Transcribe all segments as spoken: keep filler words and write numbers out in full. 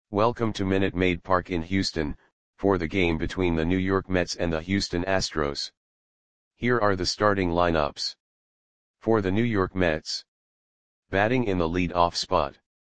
Welcome to Minute Maid Park in Houston, for the game between the New York Mets and the Houston Astros. Here are the starting lineups. For the New York Mets. Batting in the lead-off spot.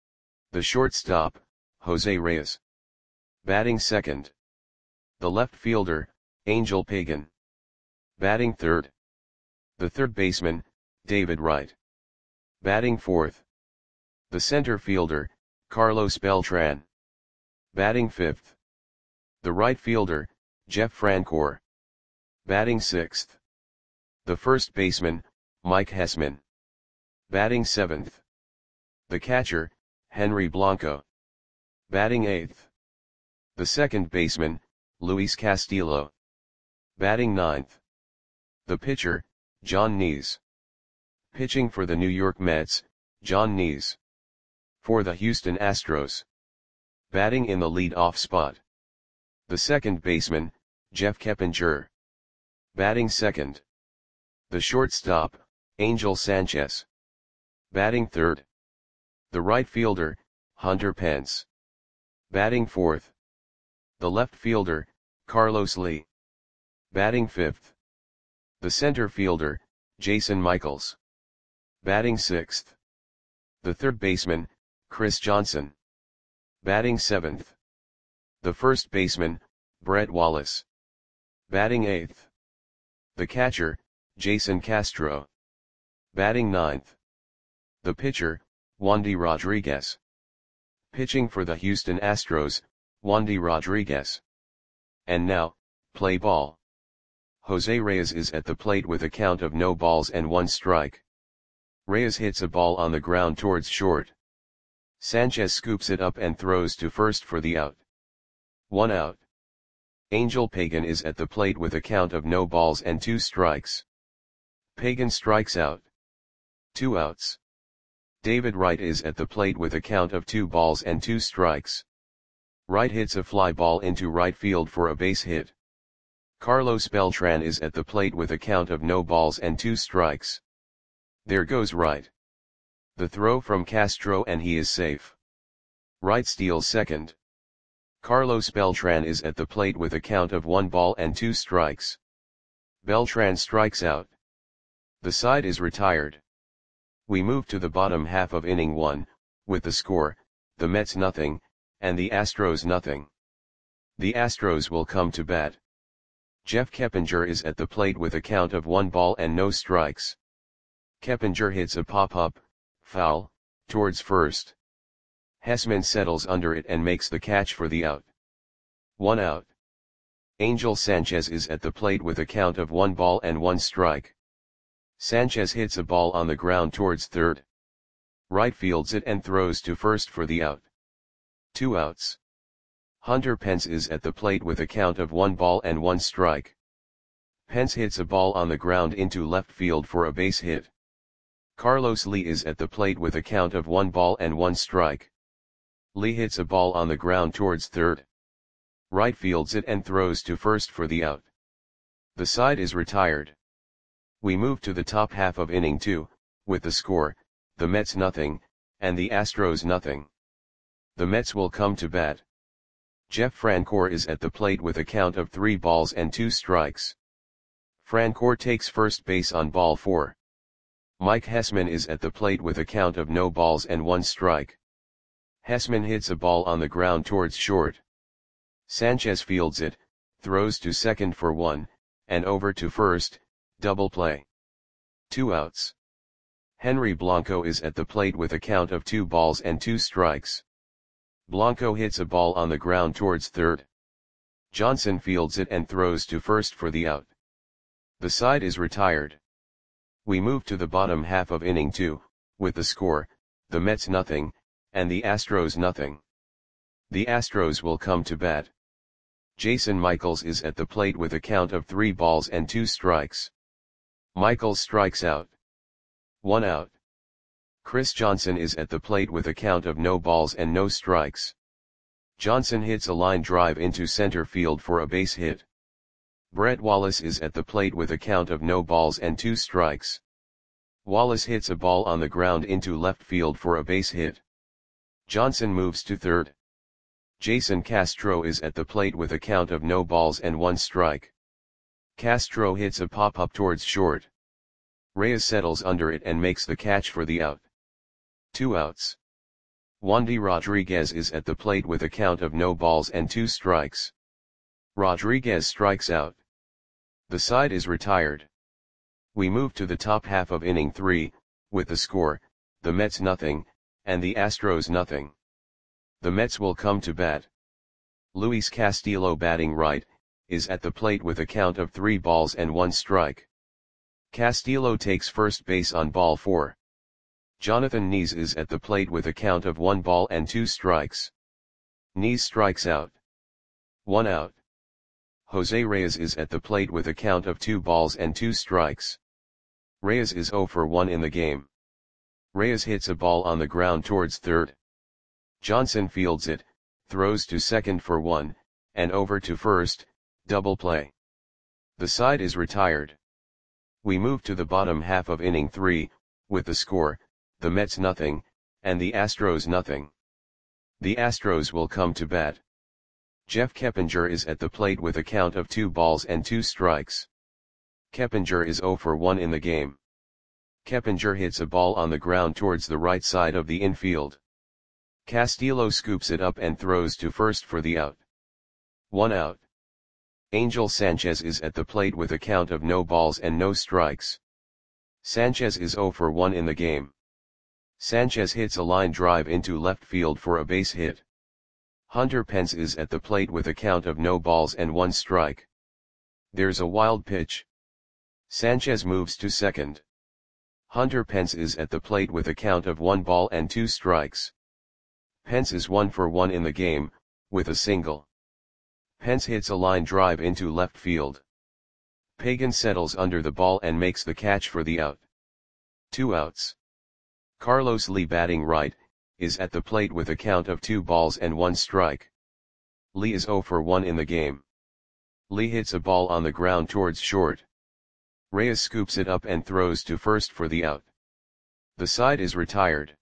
The shortstop, Jose Reyes. Batting second. The left fielder, Angel Pagan. Batting third. The third baseman, David Wright. Batting fourth. The center fielder, Carlos Beltran. Batting fifth. The right fielder, Jeff Francoeur. Batting sixth. The first baseman, Mike Hessman. Batting seventh. The catcher, Henry Blanco. Batting eighth. The second baseman, Luis Castillo. Batting ninth. The pitcher, Jon Niese. Pitching for the New York Mets, Jon Niese. For the Houston Astros. Batting in the lead-off spot. The second baseman, Jeff Keppinger. Batting second. The shortstop, Angel Sanchez. Batting third. The right fielder, Hunter Pence. Batting fourth. The left fielder, Carlos Lee. Batting fifth. The center fielder, Jason Michaels. Batting sixth. The third baseman, Chris Johnson. Batting seventh. The first baseman, Brett Wallace. Batting eighth. The catcher, Jason Castro. Batting ninth. The pitcher, Wandy Rodriguez. Pitching for the Houston Astros, Wandy Rodriguez. And now, play ball. Jose Reyes is at the plate with a count of no balls and one strike. Reyes hits a ball on the ground towards short. Sanchez scoops it up and throws to first for the out. One out. Angel Pagan is at the plate with a count of no balls and two strikes. Pagan strikes out. Two outs. David Wright is at the plate with a count of two balls and two strikes. Wright hits a fly ball into right field for a base hit. Carlos Beltran is at the plate with a count of no balls and two strikes. There goes Wright. The throw from Castro and he is safe. Wright steals second. Carlos Beltran is at the plate with a count of one ball and two strikes. Beltran strikes out. The side is retired. We move to the bottom half of inning one, with the score, the Mets nothing, and the Astros nothing. The Astros will come to bat. Jeff Keppinger is at the plate with a count of one ball and no strikes. Keppinger hits a pop-up, foul, towards first. Hessman settles under it and makes the catch for the out. One out. Angel Sanchez is at the plate with a count of one ball and one strike. Sanchez hits a ball on the ground towards third. Wright fields it and throws to first for the out. Two outs. Hunter Pence is at the plate with a count of one ball and one strike. Pence hits a ball on the ground into left field for a base hit. Carlos Lee is at the plate with a count of one ball and one strike. Lee hits a ball on the ground towards third. Wright fields it and throws to first for the out. The side is retired. We move to the top half of inning two, with the score, the Mets nothing, and the Astros nothing. The Mets will come to bat. Jeff Francoeur is at the plate with a count of three balls and two strikes. Francoeur takes first base on ball four. Mike Hessman is at the plate with a count of no balls and one strike. Hessman hits a ball on the ground towards short. Sanchez fields it, throws to second for one, and over to first, double play. Two outs. Henry Blanco is at the plate with a count of two balls and two strikes. Blanco hits a ball on the ground towards third. Johnson fields it and throws to first for the out. The side is retired. We move to the bottom half of inning two, with the score, the Mets nothing, and the Astros nothing. The Astros will come to bat. Jason Michaels is at the plate with a count of three balls and two strikes. Michaels strikes out. One out. Chris Johnson is at the plate with a count of no balls and no strikes. Johnson hits a line drive into center field for a base hit. Brett Wallace is at the plate with a count of no balls and two strikes. Wallace hits a ball on the ground into left field for a base hit. Johnson moves to third. Jason Castro is at the plate with a count of no balls and one strike. Castro hits a pop-up towards short. Reyes settles under it and makes the catch for the out. Two outs. Wandy Rodriguez is at the plate with a count of no balls and two strikes. Rodriguez strikes out. The side is retired. We move to the top half of inning three, with the score, the Mets nothing, and the Astros nothing. The Mets will come to bat. Luis Castillo, batting right, is at the plate with a count of three balls and one strike. Castillo takes first base on ball four. Jonathan Nees is at the plate with a count of one ball and two strikes. Nees strikes out. One out. Jose Reyes is at the plate with a count of two balls and two strikes. Reyes is oh for one in the game. Reyes hits a ball on the ground towards third. Johnson fields it, throws to second for one, and over to first, double play. The side is retired. We move to the bottom half of inning three, with the score, the Mets nothing, and the Astros nothing. The Astros will come to bat. Jeff Keppinger is at the plate with a count of two balls and two strikes. Keppinger is oh for one in the game. Keppinger hits a ball on the ground towards the right side of the infield. Castillo scoops it up and throws to first for the out. One out. Angel Sanchez is at the plate with a count of no balls and no strikes. Sanchez is oh for one in the game. Sanchez hits a line drive into left field for a base hit. Hunter Pence is at the plate with a count of no balls and one strike. There's a wild pitch. Sanchez moves to second. Hunter Pence is at the plate with a count of one ball and two strikes. Pence is one for one in the game, with a single. Pence hits a line drive into left field. Pagan settles under the ball and makes the catch for the out. Two outs. Carlos Lee, batting right, is at the plate with a count of two balls and one strike. Lee is oh for one in the game. Lee hits a ball on the ground towards short. Reyes scoops it up and throws to first for the out. The side is retired.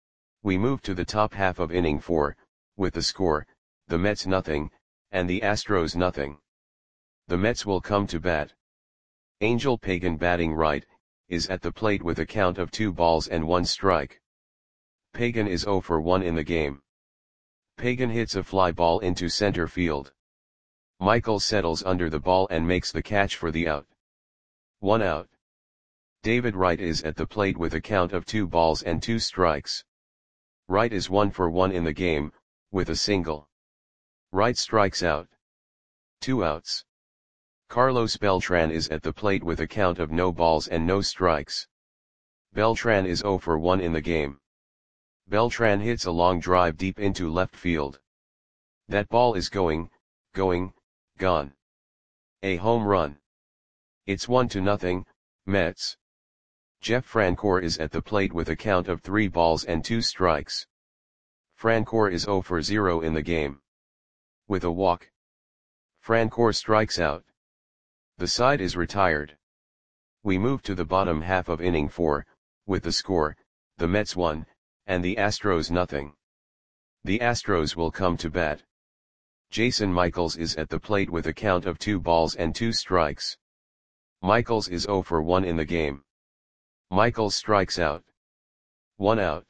We move to the top half of inning four, with the score, the Mets nothing, and the Astros nothing. The Mets will come to bat. Angel Pagan, batting right, is at the plate with a count of two balls and one strike. Pagan is oh for one in the game. Pagan hits a fly ball into center field. Michael settles under the ball and makes the catch for the out. One out. David Wright is at the plate with a count of two balls and two strikes. Wright is one for one in the game, with a single. Wright strikes out. Two outs. Carlos Beltran is at the plate with a count of no balls and no strikes. Beltran is oh for one in the game. Beltran hits a long drive deep into left field. That ball is going, going, gone. A home run. It's one to nothing, Mets. Jeff Francoeur is at the plate with a count of three balls and two strikes. Francoeur is oh for zero in the game. With a walk. Francoeur strikes out. The side is retired. We move to the bottom half of inning four, with the score, the Mets one, and the Astros nothing. The Astros will come to bat. Jason Michaels is at the plate with a count of two balls and two strikes. Michaels is oh for one in the game. Michaels strikes out. One out.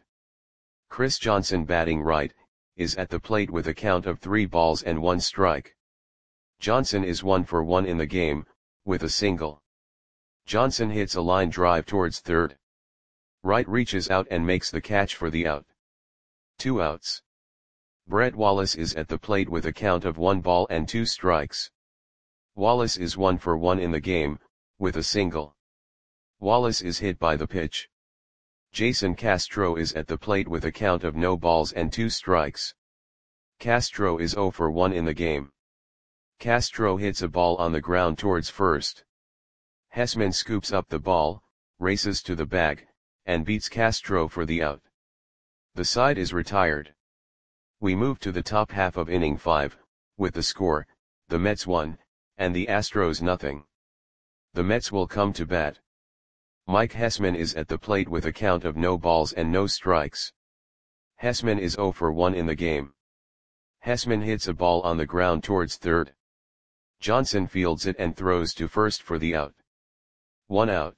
Chris Johnson, batting right, is at the plate with a count of three balls and one strike. Johnson is one for one in the game, with a single. Johnson hits a line drive towards third. Wright reaches out and makes the catch for the out. Two outs. Brett Wallace is at the plate with a count of one ball and two strikes. Wallace is one for one in the game, with a single. Wallace is hit by the pitch. Jason Castro is at the plate with a count of no balls and two strikes. Castro is oh for one in the game. Castro hits a ball on the ground towards first. Hessman scoops up the ball, races to the bag, and beats Castro for the out. The side is retired. We move to the top half of inning five, with the score, the Mets one, and the Astros nothing. The Mets will come to bat. Mike Hessman is at the plate with a count of no balls and no strikes. Hessman is oh for one in the game. Hessman hits a ball on the ground towards third. Johnson fields it and throws to first for the out. One out.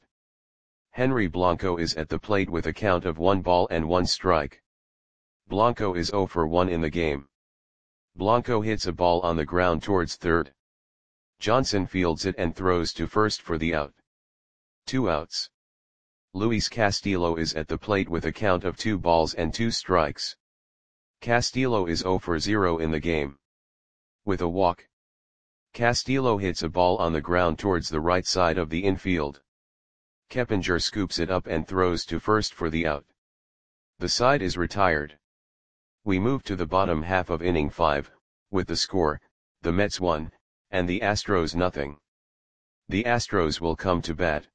Henry Blanco is at the plate with a count of one ball and one strike. Blanco is zero for one in the game. Blanco hits a ball on the ground towards third. Johnson fields it and throws to first for the out. Two outs. Luis Castillo is at the plate with a count of two balls and two strikes. Castillo is zero for zero in the game. With a walk. Castillo hits a ball on the ground towards the right side of the infield. Keppinger scoops it up and throws to first for the out. The side is retired. We move to the bottom half of inning five, with the score, the Mets one, and the Astros nothing. The Astros will come to bat.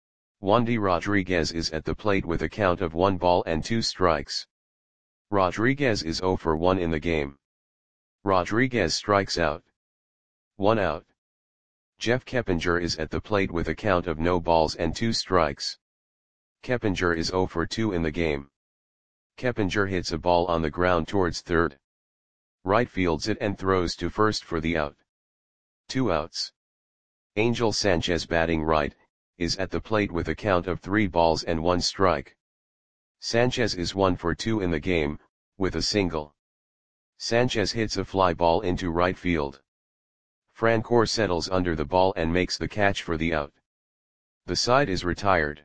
Wandy Rodriguez is at the plate with a count of one ball and two strikes. Rodriguez is zero for one in the game. Rodriguez strikes out. One out. Jeff Keppinger is at the plate with a count of no balls and two strikes. Keppinger is zero for two in the game. Keppinger hits a ball on the ground towards third. Right fields it and throws to first for the out. Two outs. Angel Sanchez, batting right, is at the plate with a count of three balls and one strike. Sanchez is one for two in the game, with a single. Sanchez hits a fly ball into right field. Francoeur settles under the ball and makes the catch for the out. The side is retired.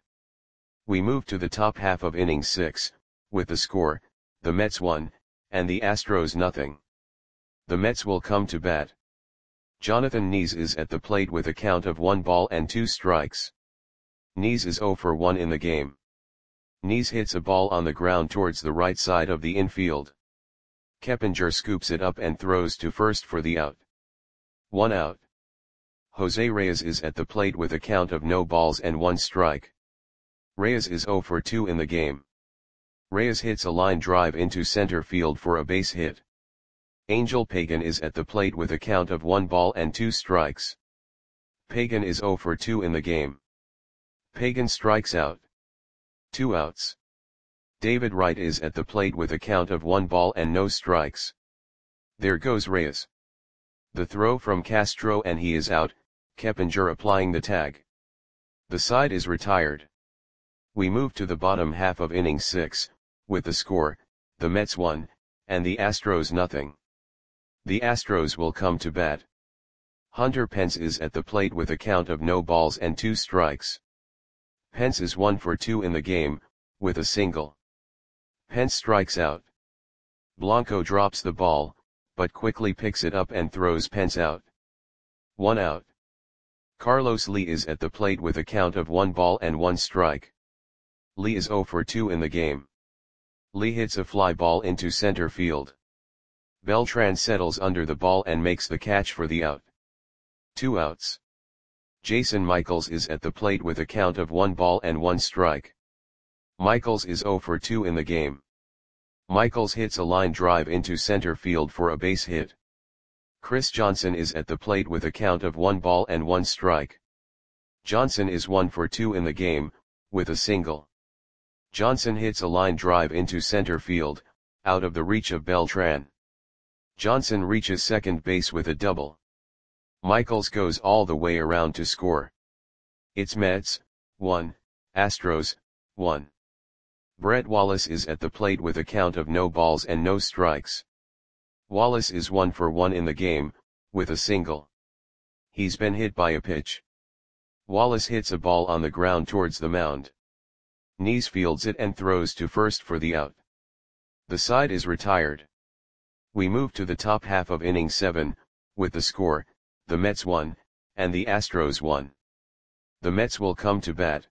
We move to the top half of inning six, with the score, the Mets one, and the Astros nothing. The Mets will come to bat. Jonathan Nies is at the plate with a count of one ball and two strikes. Nies is zero for one in the game. Nies hits a ball on the ground towards the right side of the infield. Keppinger scoops it up and throws to first for the out. One out. Jose Reyes is at the plate with a count of no balls and one strike. Reyes is zero for two in the game. Reyes hits a line drive into center field for a base hit. Angel Pagan is at the plate with a count of one ball and two strikes. Pagan is zero for two in the game. Pagan strikes out. Two outs. David Wright is at the plate with a count of one ball and no strikes. There goes Reyes. The throw from Castro and he is out, Keppinger applying the tag. The side is retired. We move to the bottom half of inning six, with the score, the Mets one, and the Astros nothing. The Astros will come to bat. Hunter Pence is at the plate with a count of no balls and two strikes. Pence is one for two in the game, with a single. Pence strikes out. Blanco drops the ball, but quickly picks it up and throws Pence out. One out. Carlos Lee is at the plate with a count of one ball and one strike. Lee is zero for two in the game. Lee hits a fly ball into center field. Beltran settles under the ball and makes the catch for the out. Two outs. Jason Michaels is at the plate with a count of one ball and one strike. Michaels is zero for two in the game. Michaels hits a line drive into center field for a base hit. Chris Johnson is at the plate with a count of one ball and one strike. Johnson is one for two in the game, with a single. Johnson hits a line drive into center field, out of the reach of Beltran. Johnson reaches second base with a double. Michaels goes all the way around to score. It's Mets, one, Astros, one. Brett Wallace is at the plate with a count of no balls and no strikes. Wallace is one for one in the game, with a single. He's been hit by a pitch. Wallace hits a ball on the ground towards the mound. Nies fields it and throws to first for the out. The side is retired. We move to the top half of inning seven, with the score, the Mets one, and the Astros one. The Mets will come to bat.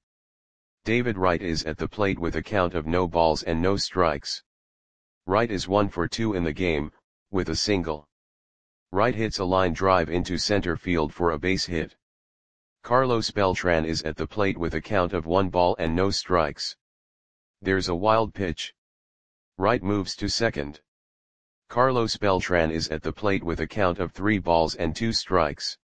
David Wright is at the plate with a count of no balls and no strikes. Wright is one for two in the game, with a single. Wright hits a line drive into center field for a base hit. Carlos Beltran is at the plate with a count of one ball and no strikes. There's a wild pitch. Wright moves to second. Carlos Beltran is at the plate with a count of three balls and two strikes.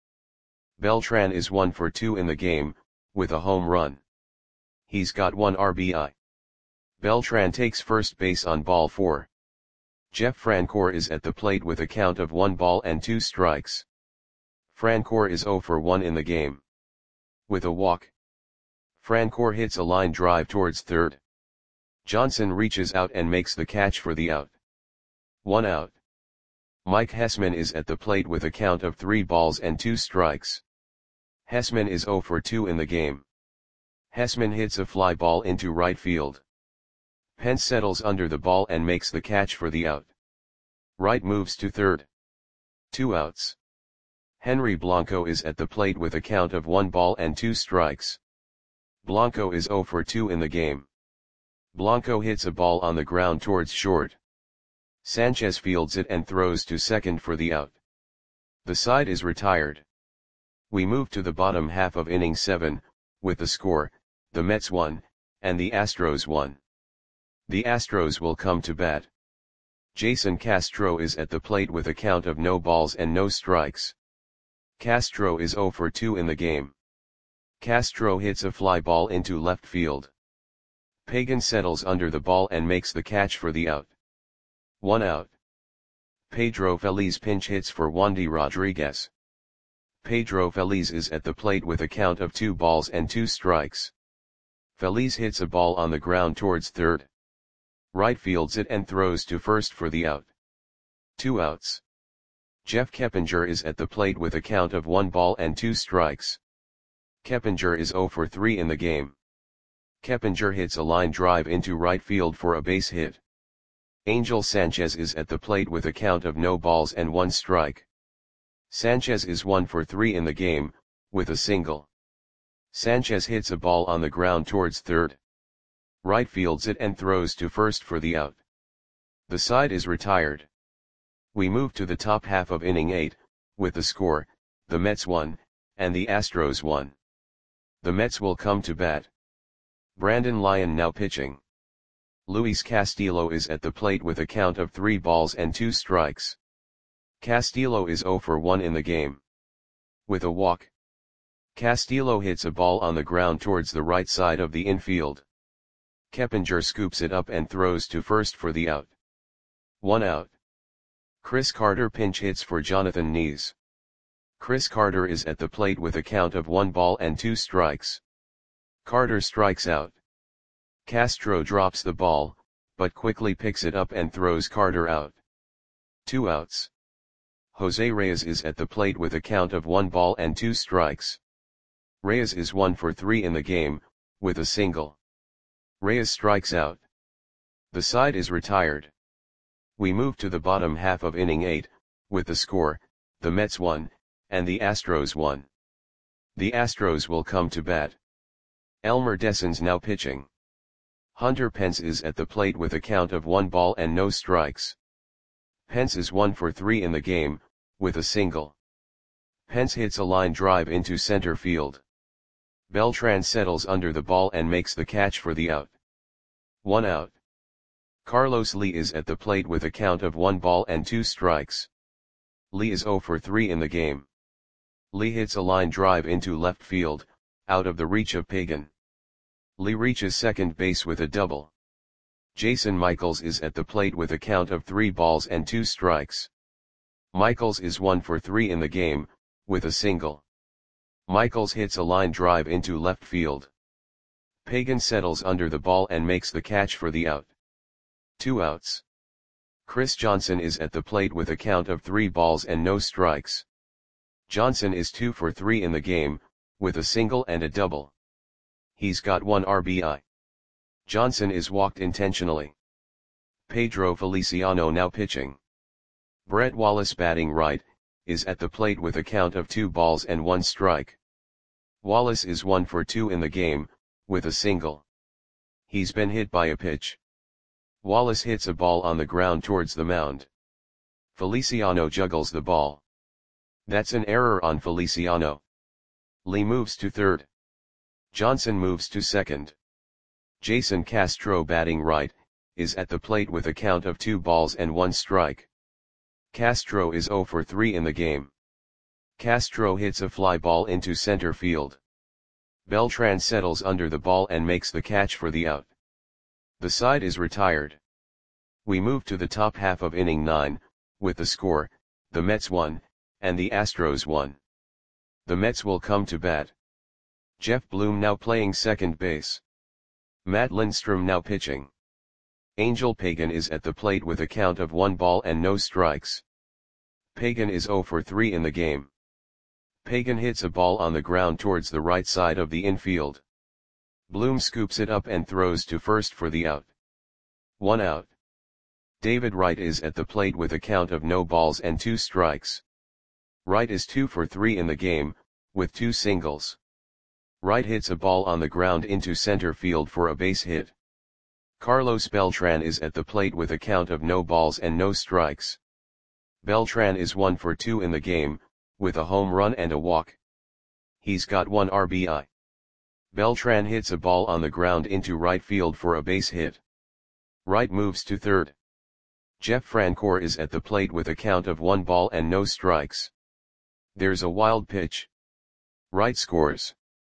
Beltran is one for two in the game, with a home run. He's got one R B I. Beltran takes first base on ball four. Jeff Francoeur is at the plate with a count of one ball and two strikes. Francoeur is zero for one in the game. With a walk, Francoeur hits a line drive towards third. Johnson reaches out and makes the catch for the out. One out. Mike Hessman is at the plate with a count of three balls and two strikes. Hessman is zero for two in the game. Hessman hits a fly ball into right field. Pence settles under the ball and makes the catch for the out. Wright moves to third. Two outs. Henry Blanco is at the plate with a count of one ball and two strikes. Blanco is zero for two in the game. Blanco hits a ball on the ground towards short. Sanchez fields it and throws to second for the out. The side is retired. We move to the bottom half of inning seven, with the score, the Mets won, and the Astros won. The Astros will come to bat. Jason Castro is at the plate with a count of no balls and no strikes. Castro is zero for two in the game. Castro hits a fly ball into left field. Pagan settles under the ball and makes the catch for the out. One out. Pedro Feliz pinch hits for Wandy Rodriguez. Pedro Feliz is at the plate with a count of two balls and two strikes. Feliz hits a ball on the ground towards third. Right fields it and throws to first for the out. Two outs. Jeff Keppinger is at the plate with a count of one ball and two strikes. Keppinger is zero for three in the game. Keppinger hits a line drive into right field for a base hit. Angel Sanchez is at the plate with a count of no balls and one strike. Sanchez is one for three in the game, with a single. Sanchez hits a ball on the ground towards third. Right fields it and throws to first for the out. The side is retired. We move to the top half of inning eight, with the score, the Mets won, and the Astros won. The Mets will come to bat. Brandon Lyon now pitching. Luis Castillo is at the plate with a count of three balls and two strikes. Castillo is zero for one in the game. With a walk, Castillo hits a ball on the ground towards the right side of the infield. Keppinger scoops it up and throws to first for the out. One out. Chris Carter pinch hits for Jonathan Nees. Chris Carter is at the plate with a count of one ball and two strikes. Carter strikes out. Castro drops the ball, but quickly picks it up and throws Carter out. Two outs. Jose Reyes is at the plate with a count of one ball and two strikes. Reyes is one for three in the game, with a single. Reyes strikes out. The side is retired. We move to the bottom half of inning eight, with the score, the Mets won, and the Astros won. The Astros will come to bat. Elmer Dessens now pitching. Hunter Pence is at the plate with a count of one ball and no strikes. Pence is one for three in the game, with a single. Pence hits a line drive into center field. Beltran settles under the ball and makes the catch for the out. One out. Carlos Lee is at the plate with a count of one ball and two strikes. Lee is zero for three in the game. Lee hits a line drive into left field, out of the reach of Pagan. Lee reaches second base with a double. Jason Michaels is at the plate with a count of three balls and two strikes. Michaels is one for three in the game, with a single. Michaels hits a line drive into left field. Pagan settles under the ball and makes the catch for the out. Two outs. Chris Johnson is at the plate with a count of three balls and no strikes. Johnson is two for three in the game, with a single and a double. He's got one R B I. Johnson is walked intentionally. Pedro Feliciano now pitching. Brett Wallace batting right, is at the plate with a count of two balls and one strike. Wallace is one for two in the game, with a single. He's been hit by a pitch. Wallace hits a ball on the ground towards the mound. Feliciano juggles the ball. That's an error on Feliciano. Lee moves to third. Johnson moves to second. Jason Castro batting right, is at the plate with a count of two balls and one strike. Castro is zero for three in the game. Castro hits a fly ball into center field. Beltran settles under the ball and makes the catch for the out. The side is retired. We move to the top half of inning nine, with the score, the Mets won, and the Astros won. The Mets will come to bat. Jeff Bloom now playing second base. Matt Lindstrom now pitching. Angel Pagan is at the plate with a count of one ball and no strikes. Pagan is zero for three in the game. Pagan hits a ball on the ground towards the right side of the infield. Bloom scoops it up and throws to first for the out. One out. David Wright is at the plate with a count of no balls and two strikes. Wright is two for three in the game, with two singles. Wright hits a ball on the ground into center field for a base hit. Carlos Beltran is at the plate with a count of no balls and no strikes. Beltran is one for two in the game, with a home run and a walk. He's got one R B I. Beltran hits a ball on the ground into right field for a base hit. Wright moves to third. Jeff Francoeur is at the plate with a count of one ball and no strikes. There's a wild pitch. Wright scores.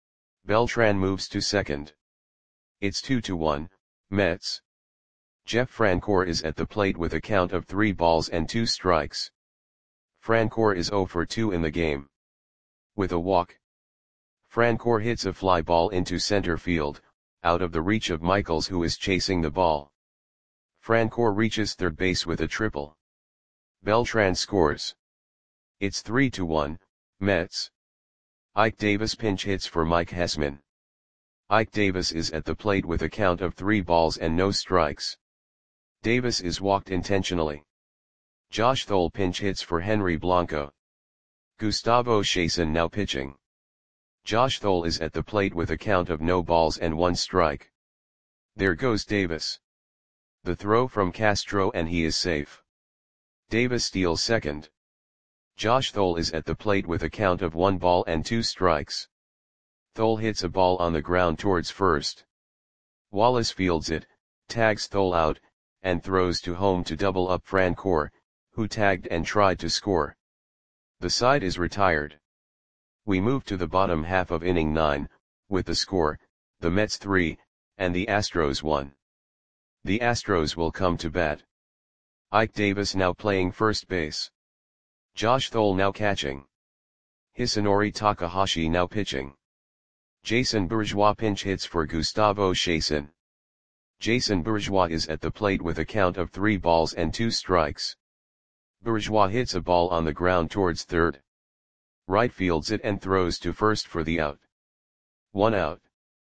Beltran moves to second. It's two to one, Mets. Jeff Francoeur is at the plate with a count of three balls and two strikes. Francoeur is zero for two in the game. With a walk. Francoeur hits a fly ball into center field, out of the reach of Michaels who is chasing the ball. Francoeur reaches third base with a triple. Beltran scores. It's three to one, Mets. Ike Davis pinch hits for Mike Hessman. Ike Davis is at the plate with a count of three balls and no strikes. Davis is walked intentionally. Josh Thole pinch hits for Henry Blanco. Gustavo Chason now pitching. Josh Thole is at the plate with a count of no balls and one strike. There goes Davis. The throw from Castro and he is safe. Davis steals second. Josh Thole is at the plate with a count of one ball and two strikes. Thole hits a ball on the ground towards first. Wallace fields it, tags Thole out, and throws to home to double up Francoeur, who tagged and tried to score. The side is retired. We move to the bottom half of inning nine, with the score, the Mets three, and the Astros one. The Astros will come to bat. Ike Davis now playing first base. Josh Thole now catching. Hisanori Takahashi now pitching. Jason Bourgeois pinch hits for Gustavo Chason. Jason Bourgeois is at the plate with a count of three balls and two strikes. Bourgeois hits a ball on the ground towards third. Wright fields it and throws to first for the out. One out.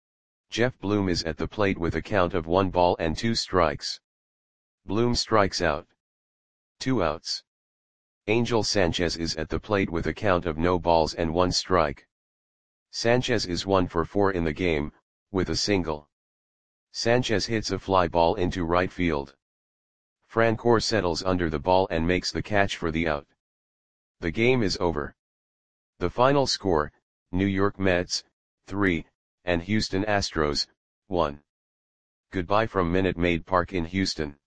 Jeff Bloom is at the plate with a count of one ball and two strikes. Bloom strikes out. Two outs. Angel Sanchez is at the plate with a count of no balls and one strike. Sanchez is one for four in the game, with a single. Sanchez hits a fly ball into right field. Francoeur settles under the ball and makes the catch for the out. The game is over. The final score, New York Mets, three, and Houston Astros, one. Goodbye from Minute Maid Park in Houston.